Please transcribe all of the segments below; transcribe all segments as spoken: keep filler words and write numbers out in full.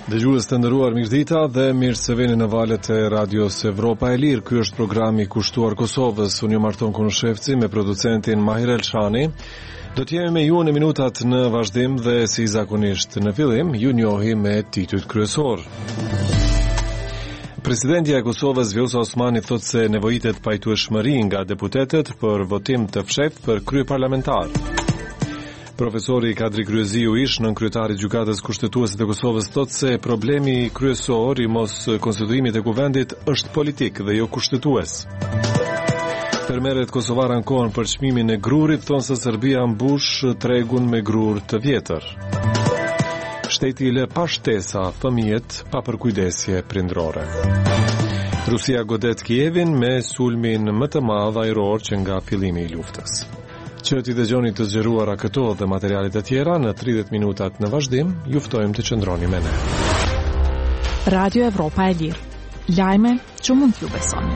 Dëgjues të nderuar, mirëdita dhe mirë se vini në valët e Radios Evropa e Lirë. Ky është programi kushtuar Kosovës. Unë jam Arton Kunushevci me producentin Mahir Elshani. Do të jemi me ju në minutat në vazhdim dhe si zakonisht në fillim ju njohi me titujt kryesor. Presidentja e Kosovës Vjosa Osmani thotë se nevojitet pajtueshmëri nga deputetët për votim të fshehtë për kryeparlamentar. Profesori Kadri Kryeziu ish nën kryetari i gjykatës kushtetuese të Kosovës thotë se problemi kryesor i mos konstituimit të kuvendit është politik dhe jo kushtetues. Fermerët kosovar ankohen për çmimin e grurit, thonë se Serbia mbush tregun me grur të vjetër. Shteti i lë pa shtesa fëmijët pa përkujdesje prindrore. Rusia godet Kievin me sulmin më të madh ajror që nga fillimi i luftës. Që t'i dëgjoni të zgjeruara këto dhe materialet e tjera në tridhjetë minutat në vazhdim, ju ftojmë të qëndroni me ne. Radio Evropa e Lirë. Lajme që mund t'ju besoni.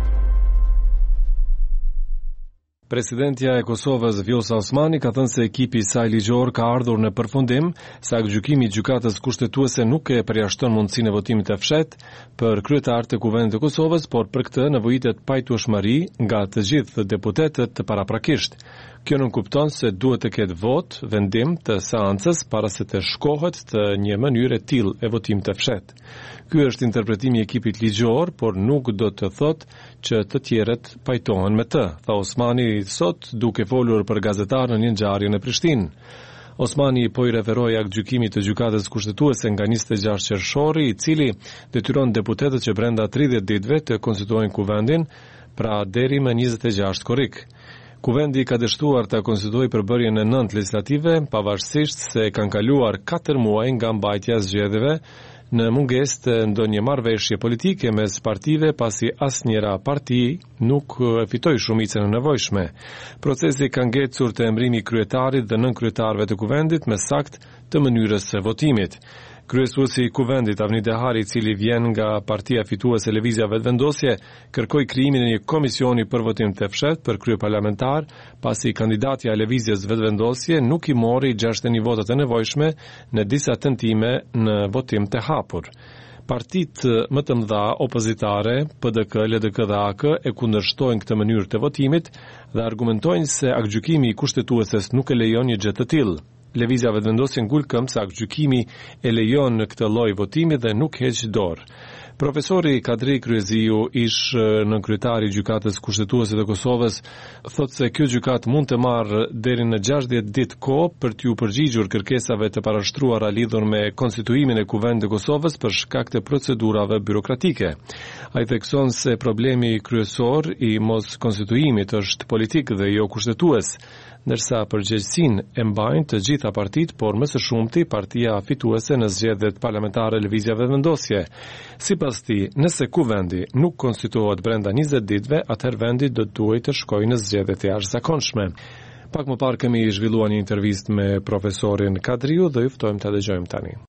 Presidentja e Kosovës Vjosa Osmani ka thënë se ekipi i saj ligjor ka ardhur në përfundim se gjykimi i gjykatës kushtetuese nuk e përjashton mundësinë e votimit të fshehtë për kryetar të Kuvendit të Kosovës, por për këtë nevojitet pajtueshmëri nga të gjithë deputetët të paraprakisht. Kjo nuk kupton se duhet të ketë vot, vendim të seancës para se të shkohet të një mënyrë e tillë e votimit të fshehtë. Ky është interpretimi i ekipit ligjor, por nuk do të thotë që të tjerët pajtohen me të, tha Osmani sot duke folur për gazetarë në një ngjarje në Prishtinë. Osmani po i referoi aktgjykimit të gjykatës kushtetuese nga njëzet e gjashtë qershori, i cili detyron deputetët që brenda tridhjetë ditëve të konstituojnë kuvendin, pra deri më njëzet e gjashtë korrik. Kuvendi ka dështuar të konstituojë përbërjen e nëntë legislative, pavarësisht se kanë kaluar katër muaj nga mbajtja e zgjedhjeve, në mungesë të ndonjë marrëveshje politike mes partive, pasi asnjëra parti nuk fitoi shumicën e nevojshme. Procesi ka ngecur të emrimi i kryetarit dhe nënkryetarëve të kuvendit me sakt të mënyrës së votimit. Kryesuesi i kuvendit Avni Dehari, i cili vjen nga partia fituese Lëvizja Vetëvendosje, kërkoi krijimin e një komisioni për votim të fshehtë për kryeparlamentar, pasi kandidatja e Lëvizjes Vetëvendosje nuk i mori gjashtëdhjetë një votat e nevojshme në disa tentime në votim të hapur. Partitë më të mëdha opozitare, P D K, L D K dhe A K, e kundërshtojnë këtë mënyrë të votimit dhe argumentojnë se aktgjykimi i kushtetueses nuk e lejon një gjë të tillë. Lëvizja Vetëvendosje ngul këmbë se aktgjykimi e lejon në këtë lloj votimi dhe nuk heq dorë. Profesori Kadri Kryeziu, ish nënkryetari i gjykatës kushtetuese të Kosovës, thotë se kjo gjykatë mund të marrë deri në gjashtëdhjetë ditë kohë për t'ju përgjigjur kërkesave të parashtruara lidhur me konstituimin e Kuvendit të Kosovës për shkak të procedurave birokratike. Ai thekson se problemi kryesor i mos konstituimit është politik dhe jo kushtetues, ndërsa përgjegjësinë e mbajnë të gjitha partitë, por më së shumti partia fituese në zgjedhjet parlamentare Lëvizja Vetëvendosje. Sipas tij, nëse kuvendi nuk konstituohet brenda njëzet ditëve, atëherë vendi do të duhet të shkojë në zgjedhje të jashtëzakonshme. Pak më parë kemi zhvilluar një intervistë me profesorin Kadriu dhe ju ftojmë ta dëgjojmë tani.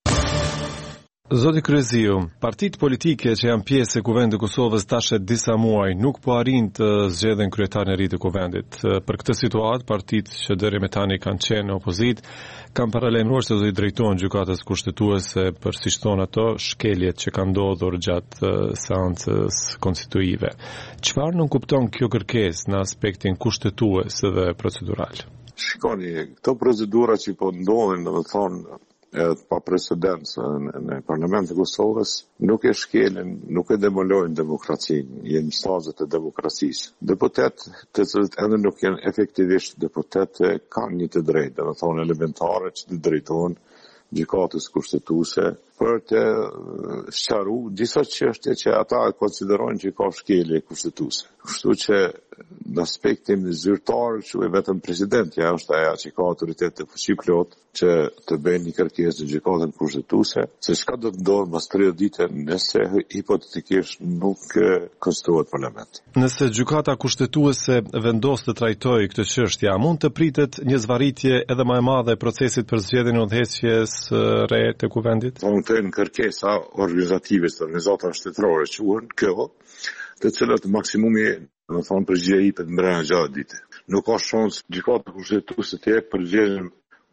Zoti Kryeziu, partitë politike që janë pjesë e Kuvendit të Kosovës tash disa muaj nuk po arrin të zgjedhin kryetarin e ri të kuvendit. Për këtë situatë, partitë që deri më tani kanë qenë në opozitë kanë paralajmëruar se do i drejtohen gjykatës kushtetuese për, siç thonë ato, shkeljet që kanë ndodhur gjatë seancës konstituive. Çfarë nuk kupton kjo kërkesë në aspektin kushtetues dhe procedural? Shikoni, këto procedura që po ndodhin, domethënë edhe pa precedencë në Parlamentin e Kosovës, nuk e shkelin, nuk e demolojnë demokracinë, janë stazet e demokracisë. Deputet të cilët edhe nuk janë efektivisht deputet kanë një të drejtë, domethënë elementare që të drejtohen gjykatës kushtetuese për të sqaruar disa çështje që ata e konsiderojnë që ka shkelje kushtetuese. Kështu që në aspektin zyrtar që e vetëm presidentja është ajo që ka autoritet të fuqi plot që të bëjë një kërkesë në gjykatën kushtetuese, se çka do të ndodhë pas tridhjetë ditë nëse hipotetikisht nuk konstituohet parlament. Nëse gjykata kushtetuese vendos të trajtojë këtë çështje, mund të pritet një zvarritje edhe më e madhe e procesit për zgjedhjen e udhëheqjes re të kuvendit? Të në kërkesa organizative të organizatave shtetërore që uën kjo, të cilat maksimumi, në thonë, përgjigje i për të mbrëna gjatë dite. Nuk ka shans gjykata kushtetuese të jep përgjigjen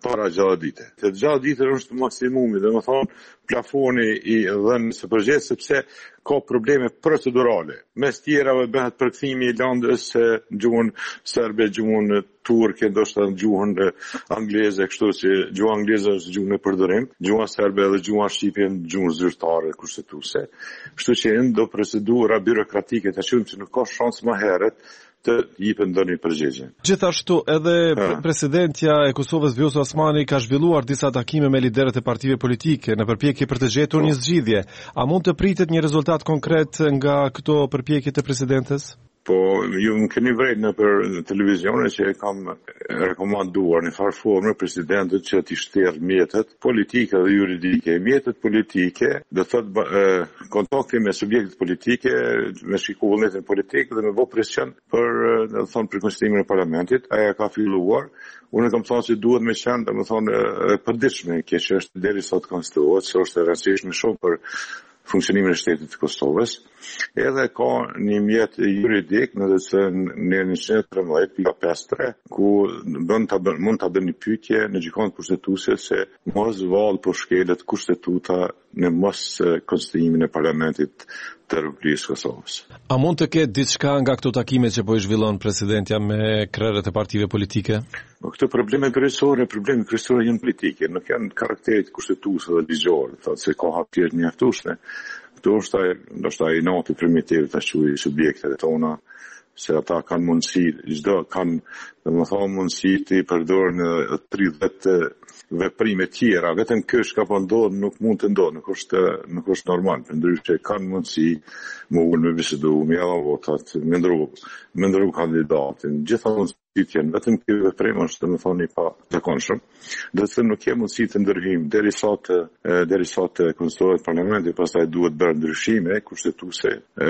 para gjallë dite. Të gjallë dite është maksimumi, dhe më thonë plafoni i dhënës së përgjithshme sepse ka probleme procedurale. Mes tjerave bëhet përkthimi i landës gjuhën serbe, gjuhën turke, ndoshta gjuhën angleze, kështu si gjuha angleze është gjuhën e përdorim, gjuha serbe dhe gjuha shqipe në gjuhën zyrtare kushtetuese. Kështu që ndo procedura birokratike të shumë që nuk ka shansë më herët të jepën ndonjë përgjigje. Gjithashtu edhe ha. Presidentja e Kosovës Vjosa Osmani ka zhvilluar disa takime me liderët e partive politike në përpjekje për të gjetur një zgjidhje. A mund të pritet një rezultat konkret nga këto përpjekje të presidentes? Po, ju më keni vrejt në për televizione që e kam rekomanduar në farë formë presidentit që t'i shterë mjetët politike dhe juridike. Mjetët politike dhe thot kontakti me subjektet politike, me shiku vullnetin politik dhe me bo presion për, dhe thonë, për konstituimin e parlamentit. Aja ka filluar. Unë kam thonë që duhet me qenë, dhe me thonë, përditshme, kje që është deri sot konstituohet, që është e rëndësishme shumë për funksionimin e shtetit të Kosovës. Edhe ka një mjet juridik në dhe se në njëqind e trembëdhjetë pikë pesëdhjetë e tre, ku mund të bëni një pyetje në gjykatën kushtetuese se mos vallë për shkelet kushtetuta në mos konstituimin e parlamentit të Republikës Kosovës. A mund të ketë diçka nga këto takime që po i zhvillon presidentja me krerët e partive politike? Këto probleme kryesore, probleme kryesore janë politike, nuk janë karakterit kushtetuese dhe ligjor, thotë se ka hapësirë të mjaftueshme. Këto është ndoshta i noti primitiv të quajë subjektet tona, se ata kanë mundësi, çdo kanë, domethënë mundësi të përdorin në tridhjetë veprime tjera, vetëm kjo shka po ndodh nuk mund të ndodh, nuk është nuk është normal, ndryshe kanë mundësi më ullë me bisedu, me java votat, me ndru, me ndru kandidatin, gjitha mundësi tjenë, vetëm kjo veprim është më thoni pa të konshëm, dhe të nuk je mundësi të ndërhim, deri sot, deri sot konstituohet parlamenti, pastaj duhet bërë ndryshime kushtetuese,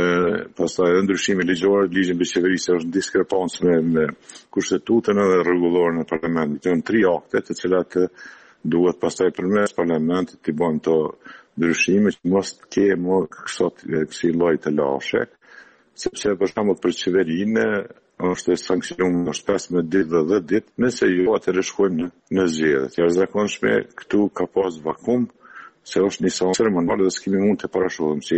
pastaj ndryshime ligjore, ligjin mbi qeverisje është në diskrepancë me, me kushtetuesen edhe rregulloren e parlamentit. Janë tri akte të cilat duhet pastaj përmes parlamentit të bëjnë to ndryshime që mos të kemë kësi lloj të lashe, sepse për shembull për qeverinë është sankcionuar është pesëmbëdhjetë ditë dhe dhjetë ditë, nëse jo atëherë shkojmë në, në zgjedhje. Të jashtëzakonshme këtu ka pas vakum, se është një sa ceremonale dhe s'kemi mund të parashohim si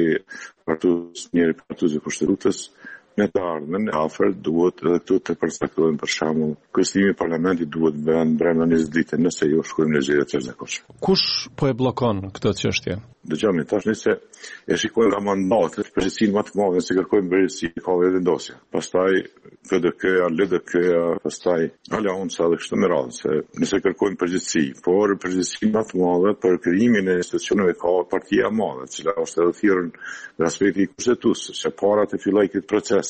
partus njëri partus e kushtetutës në të ardhmen afër duhet edhe këtu të përcaktojmë për shembull konstituimi i parlamentit duhet bën brenda njëzet ditë nëse jo shkojmë në zgjedhje të jashtëzakonshme. Kush po e bllokon këtë çështje? Dëgjoni, tash nëse e shikojmë nga mandatet, përgjegjësinë më të madhe se kërkojmë përgjegjësi ka edhe vendosja. Pastaj K D K-ja, L D K-ja, pastaj aleanca dhe kështu me radhë, se nëse kërkojmë përgjegjësi, por përgjegjësinë më të madhe për krijimin e institucioneve ka partia e madhe, e cila është edhe thirrën në aspekti kushtetues, se para të fillojë këtë proces.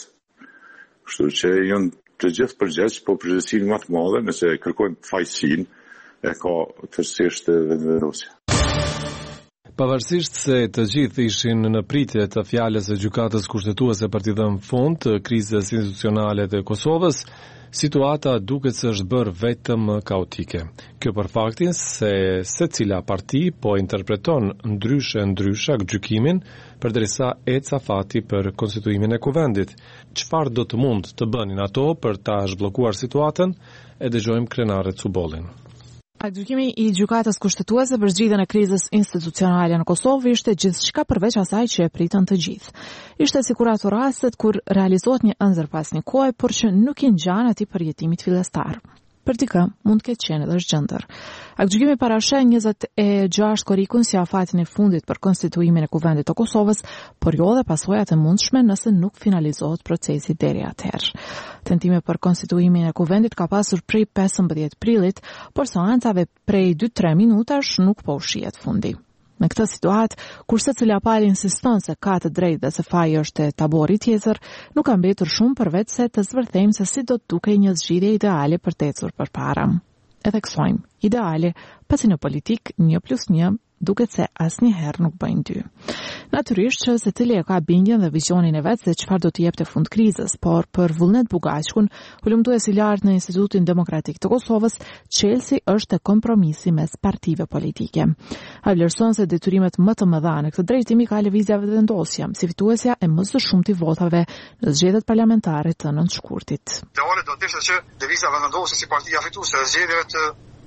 Kështu që janë të gjithë përgjegjës, po përgjegjësinë më të madhe, nëse kërkojmë fajësinë, e ka tërësisht vendosja. Pavarësisht se të gjithë ishin në pritje të fjalës së gjykatës kushtetuese për t'i dhënë fund të krizës institucionale të Kosovës, situata duket se është bërë vetëm kaotike. Kjo për faktin se secila parti po interpreton ndryshe ndryshe gjykimin përderisa ecë afati për konstituimin e kuvendit. Çfarë do të mund të bënin ato për ta zhbllokuar situatën? E dëgjojmë krenaret Cubollin. Gjykimi i gjykatës kushtetuese për zgjidhjen e krizës institucionale në Kosovë ishte gjithçka përveç asaj që e pritën të gjithë. Ishte sikur ato rastet kur realizohet një ëndër pas një kohe, por që nuk i ngjan atij përjetimit fillestar. Për dikë mund të ketë qenë edhe zgjendër. Aktgjykimi parasheh njëzet e gjashtë korikun si afatin e fundit për konstituimin e kuvendit të Kosovës, por jo dhe pasojat e mundshme nëse nuk finalizohet procesi deri atëherë. Tentime për konstituimin e kuvendit ka pasur prej pesëmbëdhjetë prillit, por seancave prej dy tre minutash nuk po shihet fundi. Në këtë situatë, kur secila palë insiston se ka të drejtë dhe se faji është e tabori tjetër, nuk ka mbetur shumë përveç se të zvërthejmë se si do të dukej një zgjidhje ideale për të ecur përpara. Edhe kësojmë, ideale, pasi në politik një plus një duket se asnjëherë nuk bëjnë dy. Natyrisht që secili e ka bindjen dhe vizionin e vet se çfarë do të jepte fund krizës, por për Vullnet Bugashkun, hulumtuesi i lartë në Institutin Demokratik të Kosovës, çelësi është kompromisi mes partive politike. Ai vlerëson se detyrimet më të mëdha në këtë drejtim i ka lëvizja vendosja, si fituesja e më së shumti votave në zgjedhjet parlamentare të nëntëshkurtit. Ideale do të ishte që lëvizja vendosja si partia fituese e zgjedhjeve të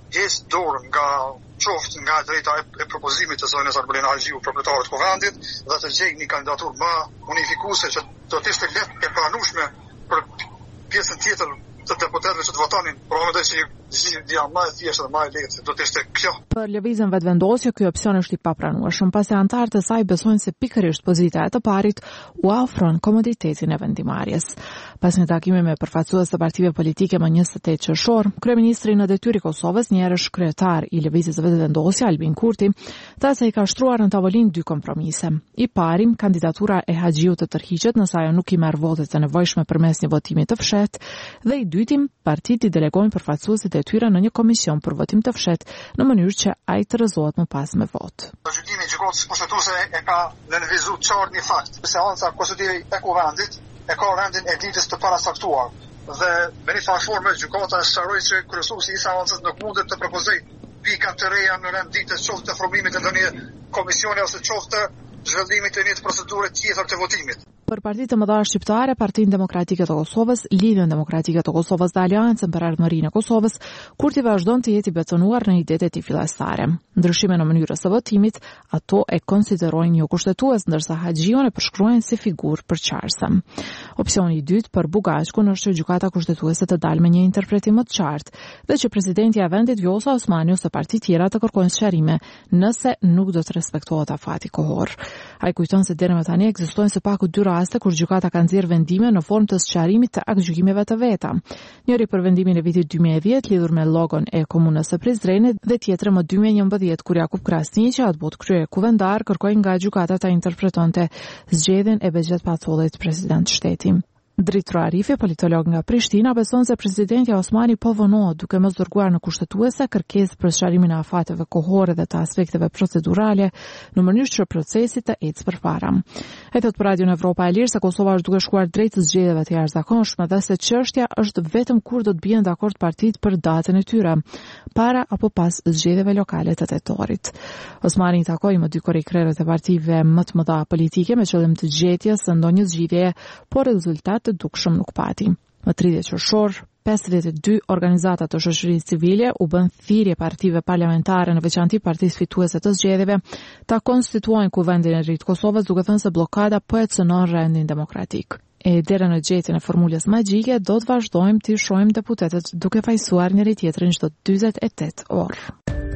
heq dorën nga qoftë nga drejta e, e propozimit të zonës Arbelin Hagjiu proprietarët të kuvendit dhe të gjejë një kandidaturë më unifikuese që do të ishte letë e pranueshme për pjesën tjetër të deputetëve që të votonin, por mendoj se zgjidhja më e thjeshtë dhe më e lehtë do të ishte kjo. Për lëvizjen vetëvendosje ky opsion është i papranueshëm, pasi anëtarët e saj besojnë se pikërisht pozita e të parit u ofron komoditetin e vendimarrjes. Pas një takimi me përfaqësues të partive politike më njëzet e tetë qershor, kryeministri në detyrë i Kosovës, njëherësh kryetar i lëvizjes vetëvendosje Albin Kurti, tha se i ka shtruar në tavolinë dy kompromise. I pari, kandidatura e Hagjiut të tërhiqet nëse ajo nuk i merr votet e nevojshme përmes një votimi të fshehtë, dhe i dyti, partitë i delegojnë përfaqësuesit e tyre në një komision për votim të fshehtë në mënyrë që ai të rrezohet më pas me votë. Gjykimi i gjykatës kushtetuese e ka nënvizuar qartë një fakt. Seanca kushtetuese e kuvendit e ka rendin e ditës të parasaktuar dhe me një farë forme gjykata sqaroi se kryesuesi i seancës nuk mundet të propozojë pika të reja në rend ditës qoftë të formimit të ndonjë komisioni ose qoftë zhvillimit të një procedure tjetër të votimit. Për partitë të mëdha shqiptare, Partinë Demokratike të Kosovës, Lidhjen Demokratike të Kosovës dhe Aleancën për Ardhmërinë e Kosovës, Kurti vazhdon të jetë i betonuar në idetë e tij fillestare. Ndryshime në mënyrën e votimit, ato e konsiderojnë jo kushtetues, ndërsa Hagjiun e përshkruajnë si figurë përqarëse. Opsioni i dytë për Bugashkun është që gjykata kushtetuese të dalë me një interpretim më të qartë dhe që presidenti i vendit Vjosa Osmani ose partitë tjera të kërkojnë sqarime nëse nuk do të respektohet afati kohor. Ai kujton se deri më tani ekzistojnë së paku dy raste kur gjykata ka nxjerrë vendime në formë të sqarimit të aktgjykimeve të veta. Njëri për vendimin e vitit dy mijë e dhjetë lidhur me logon e komunës së Prizrenit dhe tjetri më dy mijë e njëmbëdhjetë kur Jakub Krasni, që atë botë krye kuvendar, kërkoi nga gjykata ta interpretonte zgjedhjen e Bexhet Pacollit president shteti. Dritro Arifi, politolog nga Prishtina, beson se presidenti Osmani po vonohet duke mos dërguar në kushtetuese kërkesë për sqarimin e afateve kohore dhe të aspekteve procedurale në mënyrë që procesi të ecë përpara. Ai thot për Radion Evropa e Lirë se Kosova është duke shkuar drejt zgjedhjeve të jashtëzakonshme dhe se çështja është vetëm kur do të bien dakord partitë për datën e tyre, para apo pas zgjedhjeve lokale të tetorit. Osmani i takoi më dy korrikrerët e partive më të mëdha politike me qëllim të gjetjes së ndonjë zgjidhjeje, por rezultat të dukshëm nuk pati. Më tridhjetë qershor, pesëdhjetë e dy organizata të shoqërisë civile u bën thirrje partive parlamentare, në veçanti partisë fituese të zgjedhjeve, ta konstituojnë Kuvendin e Ri të Kosovës, duke thënë se bllokada po e cënon rendin demokratik. E deri në gjetjen e formulës magjike do të vazhdojmë të shohim deputetët duke fajsuar njëri tjetrin çdo dyzet e tetë orë.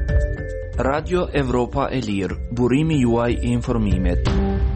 Radio Evropa e Lirë, burimi juaj i informimit.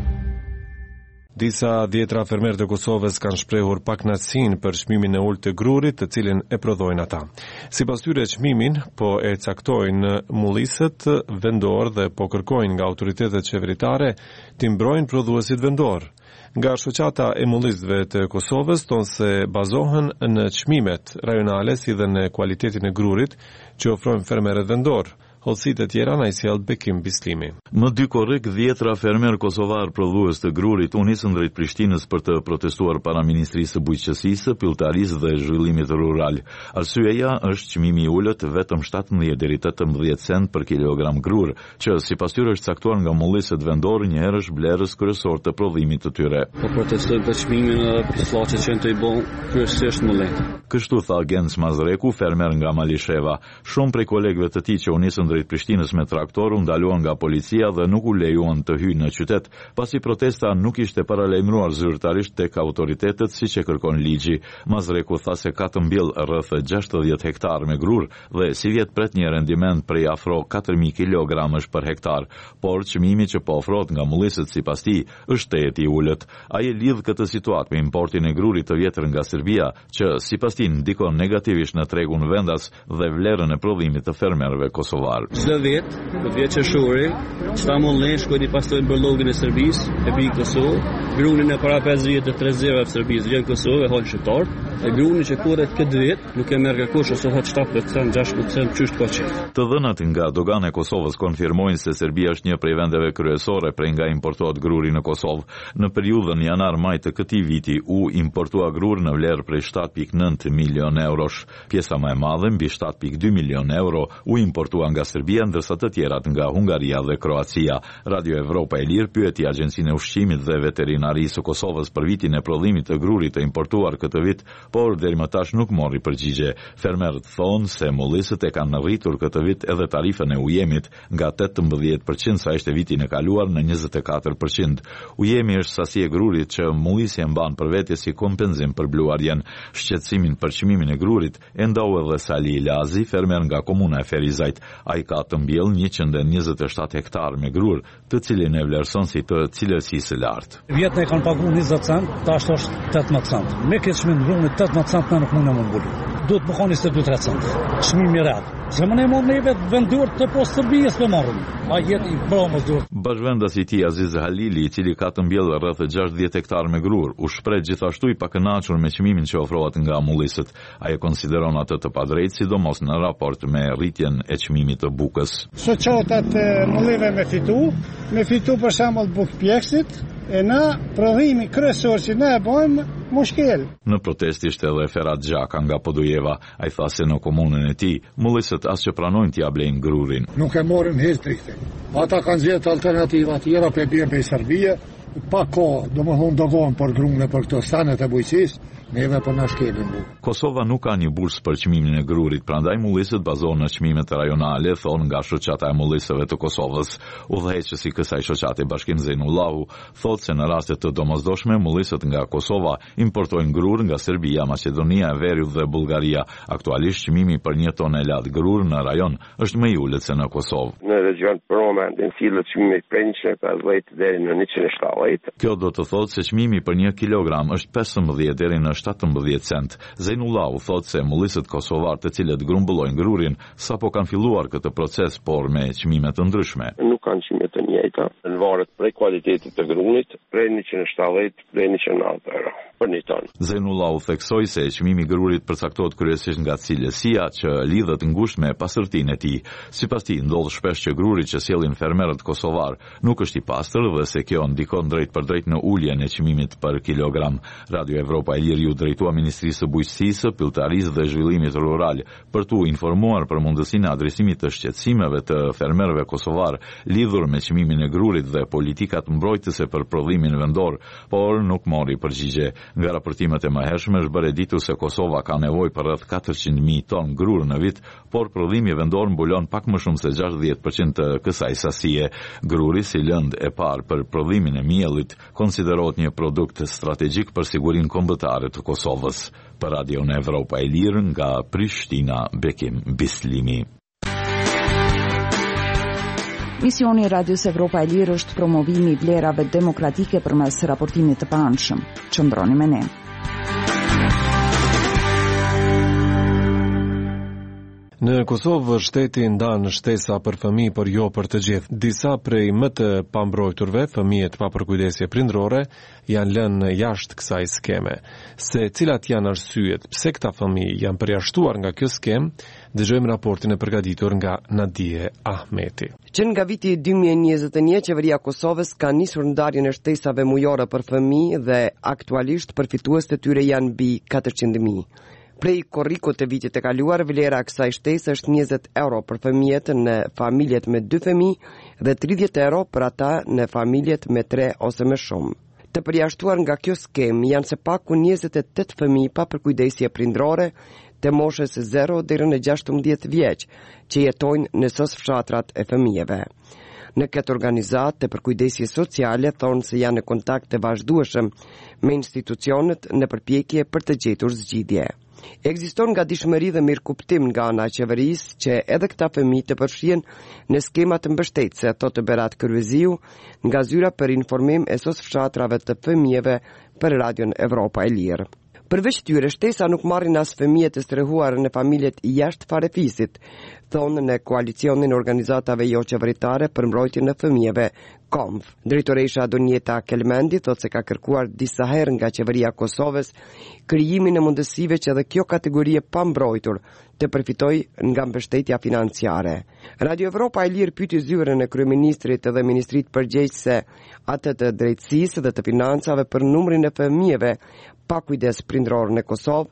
Disa dhjetra fermerë të Kosovës kanë shprehur pakënaqësinë për çmimin e ulët të grurit, të cilin e prodhojnë ata. Sipas tyre, çmimin po e caktojnë mullisët vendor dhe po kërkojnë nga autoritetet qeveritare të mbrojnë prodhuesit vendor. Nga shoqata e mullisëve të Kosovës thonë se bazohen në çmimet rajonale si dhe në cilësinë e grurit që ofrojnë fermerët vendor. Hollësitë e tjera na i sjell Bekim Bislimi. Më dy korrik dhjetra fermer kosovar prodhues të grurit u nisën drejt Prishtinës për të protestuar para Ministrisë së Bujqësisë, Pilltarisë dhe Zhvillimit Rural. Arsyeja është çmimi i ulët vetëm shtatëmbëdhjetë deri tetëmbëdhjetë cent për kilogram grur, që sipas tyre është caktuar nga mullisët vendor njëherësh blerës kryesor të prodhimit të tyre. Po protestojnë për çmimin e pislllaçit që të i bën kryesisht mullet. Kështu tha Gens Mazreku, fermer nga Malisheva. Shumë prej kolegëve të tij që u nisën drejt Prishtinës me traktor u ndaluan nga policia dhe nuk u lejuan të hyjnë në qytet, pasi protesta nuk ishte paralajmëruar zyrtarisht tek autoritetet siç e kërkon ligji. Mazreku tha se ka të mbyll rreth gjashtëdhjetë hektar me grur dhe si vjet pret një rendiment prej afro katër mijë kilogramësh për hektar, por çmimi që po ofrohet nga mullisët sipas tij është tetë i ulët. Ai e lidh këtë situatë me importin e grurit të vjetër nga Serbia, që sipas tij ndikon negativisht në tregun vendas dhe vlerën e prodhimit të fermerëve kosovar. Çdo vit, këtë vjet qershori, çta mullën shkojnë i pastojnë bërllogën e Serbisë, e bi Kosovë, grunin e para pesë vjet të trezëve të Serbisë vjen Kosovë e hol shqiptar, e gruni që kurret këtë vit nuk e merr kërkosh ose hot shtatë përqind, gjashtë përqind çysh ka qenë. Të dhënat nga dogana e Kosovës konfirmojnë se Serbia është një prej vendeve kryesore prej nga importohet gruri në Kosovë. Në periudhën janar-maj të këtij viti u importua grur në vlerë prej shtatë pikë nëntë milion eurosh. Pjesa më e madhe, mbi shtatë pikë dy milion euro, u importua nga Serbia, ndërsa të tjerat nga Hungaria dhe Kroacia. Radio Evropa e Lirë pyeti Agjencinë e Ushqimit dhe Veterinarisë së Kosovës për vitin e prodhimit të grurit të importuar këtë vit, por deri më tash nuk mori përgjigje. Fermerët thonë se mullisët e kanë rritur këtë vit edhe tarifën e ujemit nga tetëmbëdhjetë përqind sa ishte vitin e kaluar në njëzet e katër përqind. Ujemi është sasi e grurit që mullisi e mban për vete si kompenzim për bluarjen. Shqetësimin për çmimin e grurit e ndau edhe Sali Ilazi, fermer nga komuna e Ferizajt. Ai ka të mbjell njëqind e njëzet e shtatë hektar me grur, të cilin e vlerëson si të cilësisë së lartë. Vjetën e kanë pagu njëzet cent, tash është tetëmbëdhjetë cent. Me këtë çmim grumit tetëmbëdhjetë cent në nuk mund të më mbuli. Duhet më kanë njëzet e dy tre cent. Çmimi i rreth. Se më ne mund me vetë vendur të postë Serbisë për marrën. A jetë i bromës dur. Bashkëvendasi i tij Aziz Halili, i cili ka të mbjellë rreth gjashtëdhjetë hektar me grur, u shpreh gjithashtu i pakënaqur me çmimin që ofrohet nga mullisët. Ai e konsideron atë të padrejtë, sidomos në raport me rritjen e çmimit të bukës. Shoqatat mullive me fitu, me fitu për shembull bukë pjekësit, e na prodhimi kryesor që ne e bëjmë mushkel. Në protest ishte edhe Ferhat Gjaka nga Podujeva. Ai tha se në komunën e tij mullisët as që pranojnë t'i blejnë grurin. Nuk e morën hiç drejtë. Ata kanë zgjedhur alternativa tjera për bie për Serbia, pa kohë, domethënë dogon për grunë për këto stanet e bujqisë. Neve për na shkelin bukë. Kosova nuk ka një bursë për çmimin e grurit, prandaj mullisët bazohen në çmimet rajonale, thon nga shoqata e mullisëve të Kosovës. Udhëheqësi i kësaj shoqate Bashkim Zejnullahu thotë se në raste të domosdoshme mullisët nga Kosova importojnë grur nga Serbia, Maqedonia e Veriut dhe Bullgaria. Aktualisht çmimi për një tonelad grur në rajon është më i ulët se në Kosovë. Në region për momentin sillet çmimi prej njëqind e pesëdhjetë deri në njëqind e shtatëdhjetë. Kjo do të thotë se çmimi për një kilogram është pesëmbëdhjetë deri në shtatëmbëdhjetë cent. Zejnullahu thotë se mullisët kosovar të cilët grumbullojnë grurin sapo kanë filluar këtë proces, por me çmime të ndryshme. Nuk kanë çmime të njëjta, në varet prej cilësisë të grunit, prej njëqind e shtatëdhjetë deri në njëqind e nëntëdhjetë për një ton. Zejnullahu theksoi se çmimi i grurit përcaktohet kryesisht nga cilësia që lidhet ngushtë me pastërtinë e tij. Sipas tij, ndodh shpesh që gruri që sjellin fermerët kosovar nuk është i pastër dhe se kjo ndikon drejt për drejt në uljen e çmimit për kilogram. Radio Evropa e Lirë u drejtua Ministrisë së Bujqësisë, Pilltarisë dhe Zhvillimit Rural për t'u informuar për mundësinë e adresimit të shqetësimeve të fermerëve kosovar lidhur me çmimin e grurit dhe politikat mbrojtëse për prodhimin vendor, por nuk mori përgjigje. Nga raportimet e mëhershme është bërë ditur se Kosova ka nevojë për rreth katërqind mijë ton grur në vit, por prodhimi vendor mbulon pak më shumë se gjashtëdhjetë përqind të kësaj sasie. Gruri si lëndë e parë për prodhimin e miellit konsiderohet një produkt strategjik për sigurinë kombëtare të Kosovës. Për Radio në Evropa e Lirë nga Prishtina, Bekim Bislimi. Misioni i Radios Evropa e Lirë është promovimi i vlerave demokratike përmes raportimit të paanshëm. Qëndroni me ne. Në Kosovë, shteti ndan shtesa për fëmijë, por jo për të gjithë. Disa prej më të pambrojturve, fëmijët pa përkujdesje prindrore, janë lënë jashtë kësaj skeme. Se cilat janë arsyet pse këta fëmijë janë përjashtuar nga kjo skemë, dëgjojmë raportin e përgatitur nga Nadije Ahmeti. Që nga viti dy mijë e njëzet e një, qeveria Kosovës ka nisur ndarjen e shtesave mujore për fëmijë dhe aktualisht përfitues të tyre janë mbi katërqind mijë. Prej korrikut të vitit të kaluar, vlera kësaj shtesë është njëzet euro për fëmijët në familjet me dy fëmijë dhe tridhjetë euro për ata në familjet me tre ose më shumë. Të përjashtuar nga kjo skemë janë së paku njëzet e tetë fëmijë pa përkujdesje prindrore të moshës zero deri në gjashtëmbëdhjetë vjeç, që jetojnë në sos fshatrat e fëmijëve. Në këtë organizatë të përkujdesje sociale thonë se janë në kontakt të vazhdueshëm me institucionet në përpjekje për të gjetur zgjidhje. Ekziston nga dishmëri dhe mirë kuptim nga ana e qeverisë që edhe këta fëmijë të përfshihen në skema të mbështetëse, thotë Berat Kërveziu nga zyra për informim e sos fshatrave të fëmijëve për Radion Evropa e Lirë. Përveç tyre, shtesa nuk marrin as fëmijët të strehuar në familjet jashtë farefisit, thonë në koalicionin e organizatave jo qeveritare për mbrojtjen e fëmijëve, K O M F. Drejtoresha Donjeta Kelmendi thotë se ka kërkuar disa herë nga qeveria Kosovës krijimin e mundësive që edhe kjo kategori e pambrojtur të përfitojë nga mbështetja financiare. Radio Evropa e Lirë pyeti zyrën e kryeministrit dhe ministrit përgjegjëse atë të drejtësisë dhe të financave për numrin e fëmijëve pa kujdes prindror në Kosovë.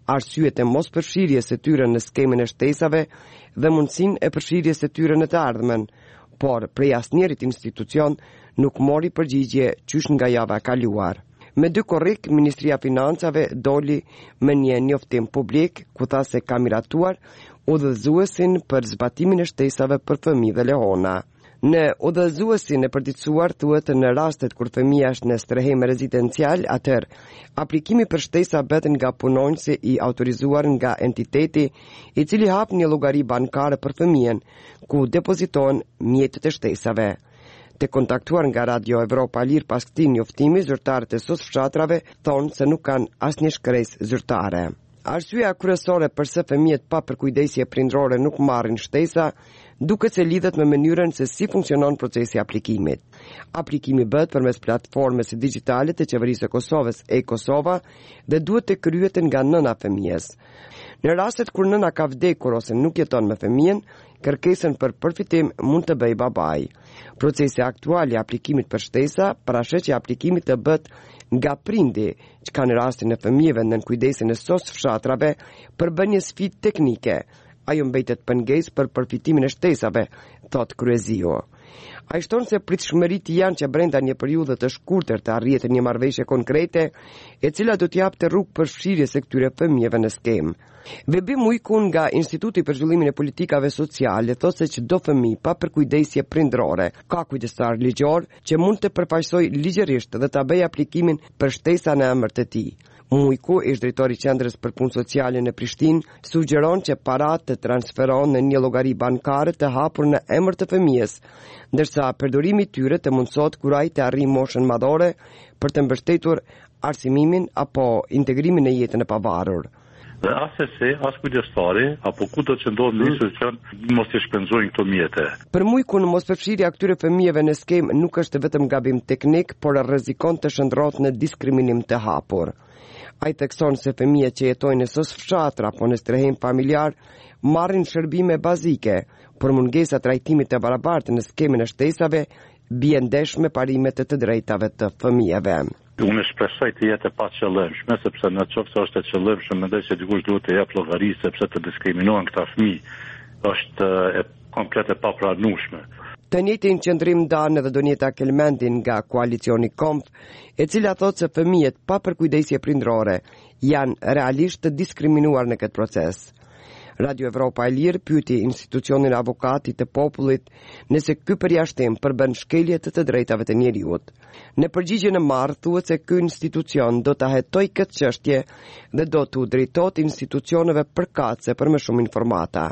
arsyet e mos përfshirjes së tyre në skemën e shtesave dhe mundësinë e përfshirjes së tyre në të ardhmen, por prej asnjërit institucion nuk mori përgjigje qysh nga java e kaluar. Me dy korrik, Ministria e Financave doli me një njoftim publik ku tha se ka miratuar udhëzuesin për zbatimin e shtesave për fëmijë dhe lehona. Në udhëzuesin e përditësuar thuhet në rastet kur fëmia është në strehem rezidencial, atëherë aplikimi për shtesa bëhet nga punonjësi i autorizuar nga entiteti i cili hap një llogari bankare për fëmijën, ku depozitohen mjetet e shtesave. Të kontaktuar nga Radio Evropa Lir pas këtij njoftimi, zyrtarët e sos fshatrave thonë se nuk kanë asnjë shkresë zyrtare. Arsyeja kryesore pse fëmijët pa përkujdesje prindrore nuk marrin shtesa duket se lidhet me mënyrën se si funksionon procesi i aplikimit. Aplikimi bëhet përmes platformës digjitale të qeverisë së Kosovës, e-Kosova, dhe duhet të kryhet nga nëna e fëmijës. Në rastet kur nëna ka vdekur ose nuk jeton me fëmijën, kërkesën për përfitim mund të bëjë babai. Procesi aktual i aplikimit për shtesa parashet që aplikimi të bëhet nga prindi, që ka në rastin e fëmijëve në kujdesin e sos fshatrave përbën një sfidë teknike. Ajo mbetet pengesë për përfitimin e shtesave, thot kryeziu. Ai shton se pritshmëritë janë që brenda një periudhe të shkurtër të arrihet një marrëveshje konkrete, e cila do të japte rrugë për fshirjes së këtyre fëmijëve në skemë. Vebi Mujkun nga Instituti për Zhvillimin e Politikave Sociale thotë se çdo fëmijë pa përkujdesje prindrore ka kujdestar ligjor që mund të përfaqësojë ligjërisht dhe ta bëjë aplikimin për shtesa në emër të tij. Mujku, ish drejtori i Qendrës për Punë Sociale në Prishtinë, sugjeron që paratë të transferohen në një llogari bankare të hapur në emër të fëmijës, ndërsa përdorimi i tyre të mundsohet kur ai të arrijë moshën madhore për të mbështetur arsimimin apo integrimin në jetën e pavarur. Dhe asesi, as kujdestari, apo ku do të ndodhë në institucion, mos të shpenzojnë këto mjete. Për Mujkun, mos përfshirja këtyre fëmijëve në skemë nuk është vetëm gabim teknik, por rrezikon të shndrohet në diskriminim të hapur. Ai thekson se fëmijët që jetojnë në sos fshatra apo në strehim familjar marrin shërbime bazike, por mungesa trajtimit të barabartë në skemën e shtesave bie ndesh me parimet e të drejtave të fëmijëve. Unë shpresoj të jetë pa qëllimshme, sepse në qoftë se është e qëllimshme, mendoj se dikush duhet të jap llogari sepse të diskriminohen këta fëmijë është e komplet e papranueshme. Të njëjtin qëndrim ndan edhe Donjeta Kelmendin nga koalicioni Komf, e cila thotë se fëmijët pa përkujdesje prindrore janë realisht të diskriminuar në këtë proces. Radio Evropa e Lirë pyeti institucionin avokatit të popullit nëse ky përjashtim përbën shkelje të të drejtave të njeriut. Në përgjigjen e marrë thuhet se ky institucion do ta hetojë këtë çështje dhe do t'u drejtohet institucioneve përkatëse për më shumë informata.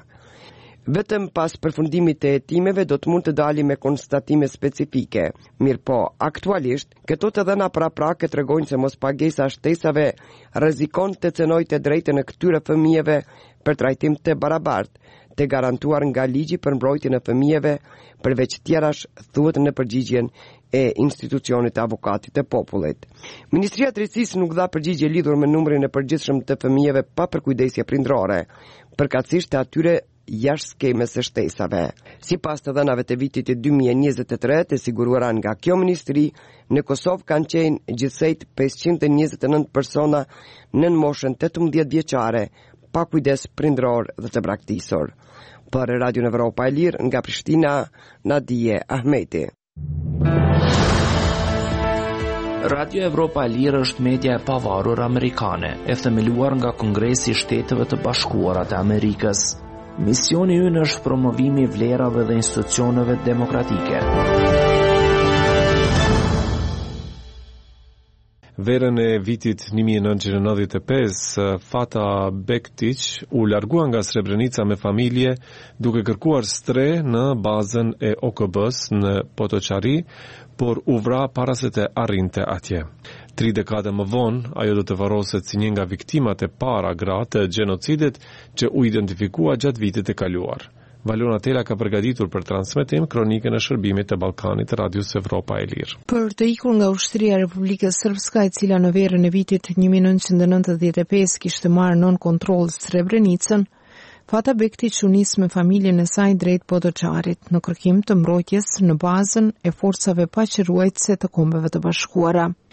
Vetëm pas përfundimit të hetimeve do të mund të dali me konstatime specifike. Mirë po, aktualisht, këto të dhëna praprake tregojnë se mos pagesa shtesave rrezikon të cenojë të drejtën e këtyre fëmijëve për trajtim të barabartë, të garantuar nga ligji për mbrojtjen e fëmijëve, përveç tjerash thuhet në përgjigjen e institucionit të avokatit të popullit. Ministria e Drejtësisë nuk dha përgjigje lidhur me numrin e përgjithshëm të fëmijëve pa përkujdesje prindrore, përkatësisht të atyre jashtë skemës së shtesave. Sipas të dhënave të vitit dy mijë e njëzet e tre të siguruara nga kjo ministri, në Kosovë kanë qenë gjithsejt pesëqind e njëzet e nëntë persona nën moshën tetëmbëdhjetë vjeçare, pa kujdes prindror dhe të braktisur. Për Radio Evropa e Lirë nga Prishtina, Nadije Ahmeti. Radio Evropa e Lirë është media e pavarur amerikane, e themeluar nga Kongresi i Shteteve të Bashkuara të Amerikës. Misioni ynë është promovimi i vlerave dhe institucioneve demokratike. Verën e vitit një mijë e nëntëqind e nëntëdhjetë e pesë, Fata Bektić u largua nga Srebrenica me familje duke kërkuar stre në bazën e O K B-s në Potoçari, por u vra para se të arrinte atje. Tri dekade më vonë, ajo do të varroset si një nga viktimat e para gra të gjenocidit që u identifikua gjatë vitit të kaluar. Valona Tela ka përgatitur për transmetim kronikën e shërbimit të Ballkanit të Radios Evropa e Lirë. Për të ikur nga ushtria e Republikës Srpska, e cila në verën e vitit një mijë e nëntëqind e nëntëdhjetë e pesë kishte marrë nën kontroll Srebrenicën, Fata Bektić u nis me familjen e saj drejt Potoçarit në kërkim të mbrojtjes në bazën e forcave paqëruese të Kombeve të Bashkuara.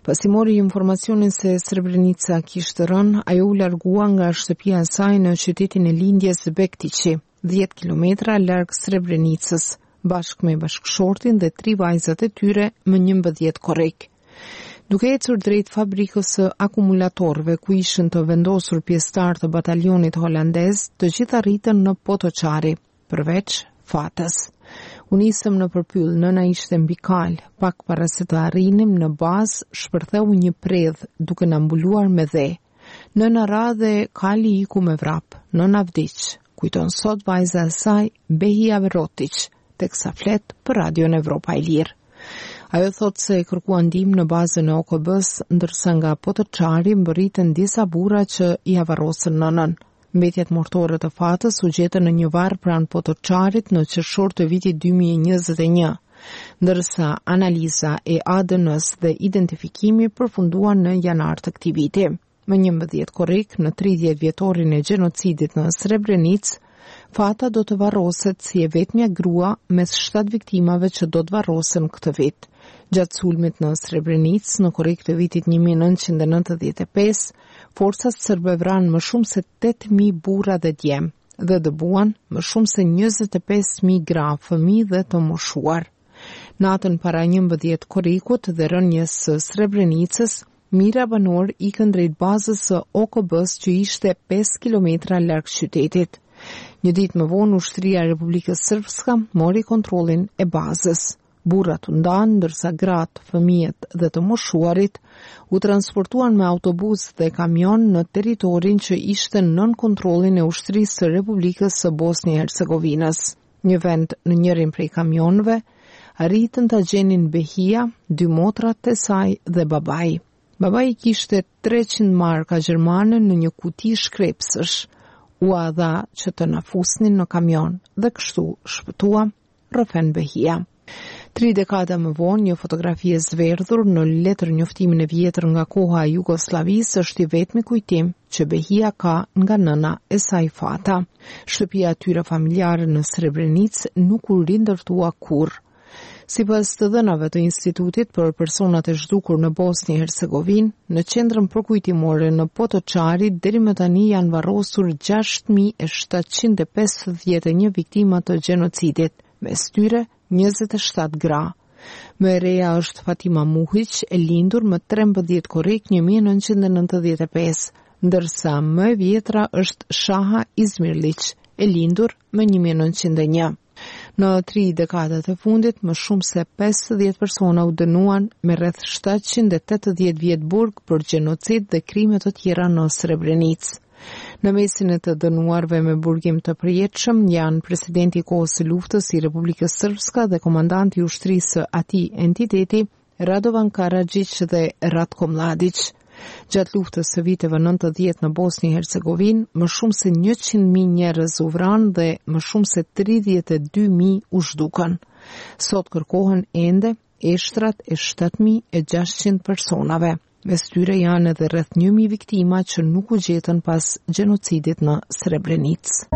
Pasi mori informacionin se Srebrenica kishte rënë, ajo u largua nga shtëpia e saj në qytetin e lindjes Bektiqi, dhjetë kilometra larg Srebrenicës, bashkë me bashkëshortin dhe tri vajzat e tyre më njëmbëdhjetë korrik. Duke ecur drejt fabrikës së akumulatorëve ku ishin të vendosur pjesëtar të batalionit holandez, të gjitha arritën në Potoçari, përveç Fatës. U nisëm në përpyll, nëna ishte mbi kal, pak para se të arrinim në bazë, shpërtheu një predh duke na mbuluar me dhe. Nëna ra dhe kali iku me vrap, nëna vdiq, kujton sot vajza e saj Behia Verotić, teksa flet për Radion Evropa e Lirë. Ajo thot se kërkua ndihmë në bazën e O K B-s, ndërsa nga Potoçari mbërritën disa burra që i avarrosën nënën. Mbetjet mortore të Fatës u gjetën në një varr pranë Potoçarit në qershor të vitit dy mijë e njëzet e një, ndërsa analiza e A D N-s dhe identifikimi përfunduan në janar të këtij viti. Më njëmbëdhjetë korrik në tridhjetë vjetorin e gjenocidit në Srebrenicë, Fata do të varroset si e vetmja grua mes shtatë viktimave që do të varrosen këtë vit. Gjatë sulmit në Srebrenicë në korrik të vitit një mijë e nëntëqind e nëntëdhjetë e pesë, forcat serbe vranë më shumë se tetë mijë burra dhe djem dhe dëbuan më shumë se njëzet e pesë mijë gra, fëmijë dhe të moshuar. Natën para njëmbëdhjetë korrikut dhe rënjes së Srebrenicës, mira banor ikën drejt bazës së O K B-s që ishte pesë kilometra larg qytetit. Një ditë më vonë, ushtria e Republikës Srpska mori kontrollin e bazës. Burrat u ndanë, ndërsa gratë, fëmijët dhe të moshuarit u transportuan me autobus dhe kamion në territorin që ishte nën kontrollin e ushtrisë së Republikës së Bosnjë e Hercegovinës. Një vend në njërin prej kamionëve arritën ta gjenin Behia, dy motrat e saj dhe babai. Babai kishte treqind marka gjermane në një kuti shkrepsësh. U a dha që të na fusnin në kamion dhe kështu shpëtua Rofen Behia. Tri dekada më vonë, një fotografi e zverdhur në letër njoftimin e vjetër nga koha e Jugosllavisë është i vetmi kujtim që Behia ka nga nëna e saj Fata. Shtëpia e tyre familjare në Srebrenicë nuk u rindërtua kurrë. Sipas të dhënave të Institutit për personat e zhdukur në Bosnjë e Hercegovinë, në qendrën përkujtimore në Potoçari deri më tani janë varrosur gjashtë mijë e shtatëqind e pesëdhjetë e një viktima të gjenocidit, mes tyre njëzet e shtatë gra. Më e reja është Fatima Muhić, e lindur më trembëdhjetë korrik një mijë e nëntëqind e nëntëdhjetë e pesë, ndërsa më e vjetra është Shaha Izmirlić, e lindur më një mijë e nëntëqind e një. Në tri dekadat e fundit, më shumë se pesëdhjetë persona u dënuan me rreth shtatëqind e tetëdhjetë vjet burg për gjenocid dhe krime të tjera në Srebrenicë. Në mesin e të dënuarve me burgim të përjetshëm janë presidenti i kohës së luftës i Republikës Srpska dhe komandanti i ushtrisë së atij entiteti, Radovan Karadžić dhe Ratko Mladić. Gjatë luftës së viteve nëntëdhjetë në Bosnjë e Hercegovinë, më shumë se njëqind mijë njerëz u vranë dhe më shumë se tridhjetë e dy mijë u zhdukën. Sot kërkohen ende eshtrat e shtatë mijë e gjashtëqind personave. Mes tyre janë edhe rreth një mijë viktima që nuk u gjetën pas gjenocidit në Srebrenicë.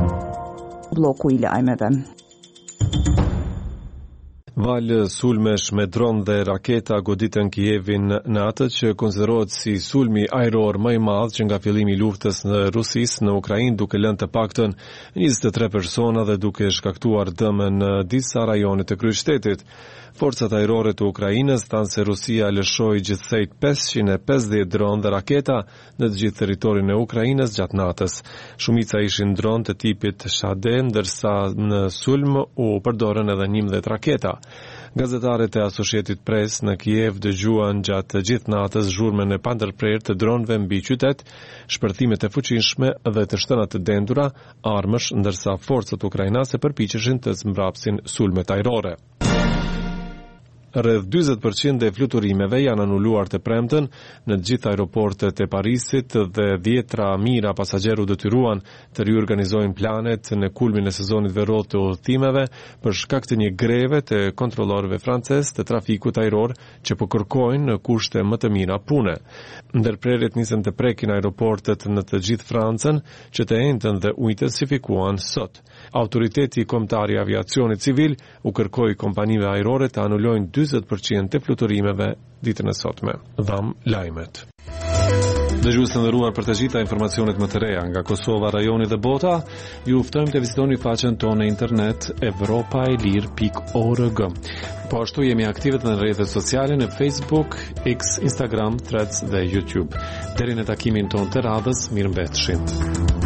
Bloku i lajmeve. Valë sulmesh me dron dhe raketa goditën Kijevin në atë që konsiderohet si sulmi ajror më i madh që nga fillimi i luftës në Rusis në Ukrainë, duke lënë të paktën njëzet e tre persona dhe duke shkaktuar dëme në disa rajone të kryeqytetit. Forcat ajrore të Ukrainës thanë se Rusia lëshoi gjithsej pesëqind e pesëdhjetë dron dhe raketa në të gjithë territorin e Ukrainës gjatë natës. Shumica ishin dron të tipit Shahedeh, ndërsa në sulm u përdorën edhe njëmbëdhjetë raketa. Gazetarët e Associated Press në Kiev dëgjuan gjatë gjithë natës zhurmën e pandërprerë të dronëve mbi qytet, shpërthimet e fuqishme dhe të shtëna të dendura, armësh, ndërsa forcat ukrainase përpiqeshin të zmbrapsin sulmet ajrore. Rreth dyzet përqind e fluturimeve janë anuluar të premten në të gjitha aeroportet e Parisit dhe dhjetra mijëra pasagjerë u detyruan të riorganizojnë planet në kulmin e sezonit veror të udhëtimeve për shkak të një greve të kontrollorëve francez të trafikut ajror që po kërkojnë në kushte më të mira pune. Ndërprerjet nisën të prekin aeroportet në të gjithë Francën që të njëjtën dhe u intensifikuan sot. Autoriteti kombëtar i aviacionit civil u kërkoi kompanive ajrore të anulojnë njëzet përqind të fluturimeve ditën e sotme. Dham lajmet. Dëgjues të nderuar, për të gjitha informacionet më të reja nga Kosova, rajoni dhe bota, ju ftojmë të vizitoni faqen tonë në internet evropaelir pikë org. Po ashtu jemi aktive në rrjetet sociale në Facebook, X, Instagram, Threads dhe YouTube. Deri në takimin tonë të radhës, mirëmbëfshim.